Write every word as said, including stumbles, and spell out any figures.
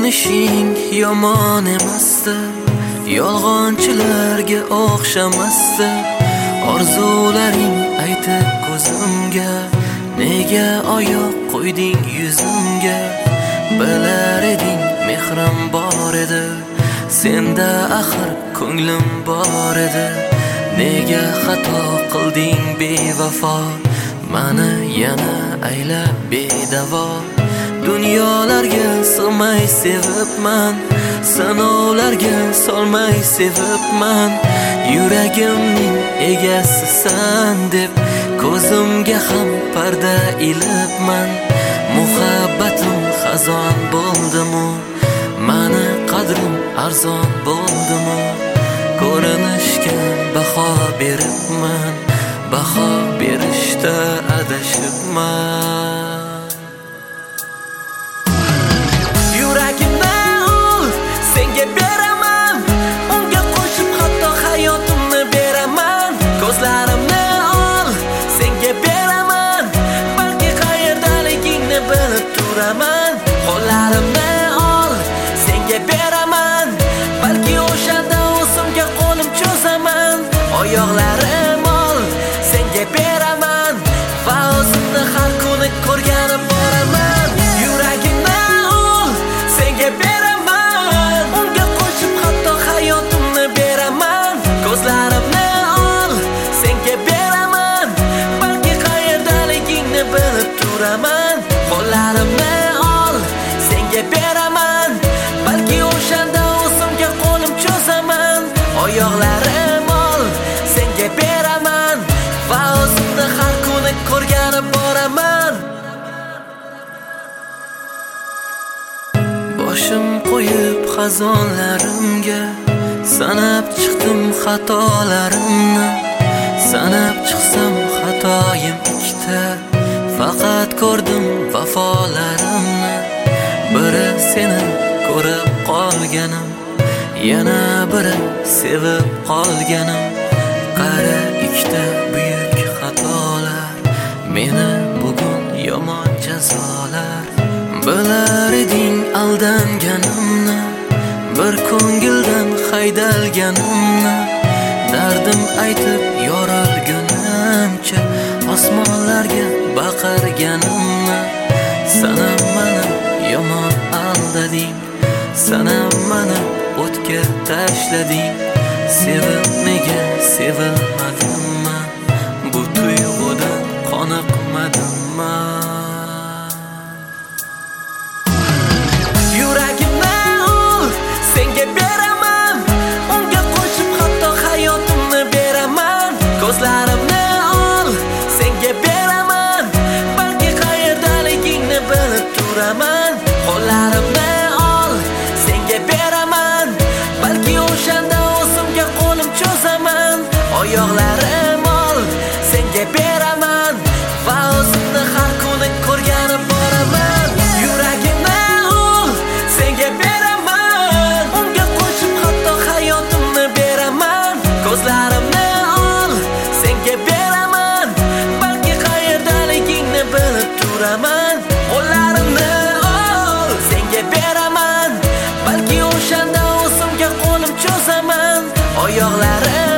Ko'rinishing yomon emasdi, yolg'onchilarga o'xshamasdi. Orzularing aytib ko'zimga, nega oyoq qo'yding yuzimga? Bilar eding mehrim bor edi, senda axir ko'nglim bor edi. Nega xato qilding bevafo, mani yana aylab bedavo? Dunyolarga sig'may sevibman, sinovlarga solmay sevibman. Yuragimning egasisan deb ko'zimga ham parda ilibman. Muhabbatim xazon bo'ldimi, mani qadrim arzon bo'ldimi? Ko'rinishga baho beribman, baho berishda adashibman. Yuragimni ol, senga beraman, unga qo'shib hatto hayotimni beraman. Ko'zlarimni ol, senga beraman, balki qayerdaligingni bilib turaman. Qo'llarimni ol, senga beraman, balki o'shanda o'zimga qo'lim cho'zaman. Oyoqlarim ol, senga beraman, va o'zimni har kuni ko'rganib boraman. Yuragimni ol, senga beraman, unga qo'shib hatto hayotimni beraman. Ko'zlarimni ol, senga beraman, balki qayerdaligingni bilib turaman. Qo'llarimni ol, senga beraman, balki o'shanda o'zimga qo'lim cho'zaman. Oyoqlarim ol, senga beraman, va o'zimni har kuni ko'rganib boraman. Boshim qo'yib xazonlarimga, sanab chiqdim xatolarimni. Sanab chiqsam xatoyim ikkita, faqat ko'rdim vafolarimni. Biri seni ko'rib qolganim, yana biri sevib qolganim. Qara ikkita buyuk xatolar, meni bugun yomon jazolar. Bilar eding aldanganimni, bir ko'ngildan haydalganimni. Dardim aytib yorilgunimcha, osmonlarga baqirganimni. Sana mani yomon aldading, sana mani o'tga tashlading. Sevib nega sevilmadimmi, bu tuyg'udan qoniqmadimmi? Yuragimni ol, senga beraman, unga qo'shib hatto hayotimni beraman. Ko'zlarimni ol, senga beraman, balki qayerdaligingni bilib turaman. Qo'llarimni ol, senga beraman, balki o'shanda o'zimga qo'lim cho'zaman. Oyoqlarim ol, senga beraman, va o'zimni har kuni ko'rganib boraman. Yuragimni ol, senga beraman, unga qo'shib hatto hayotimni beraman. Ko'zlarimni ol, senga beraman, balki qayerdaligingni bilib turaman. Qo'llarimni ol, senga beraman, balki o'shanda o'zimga qo'lim cho'zaman. Oyoqlarim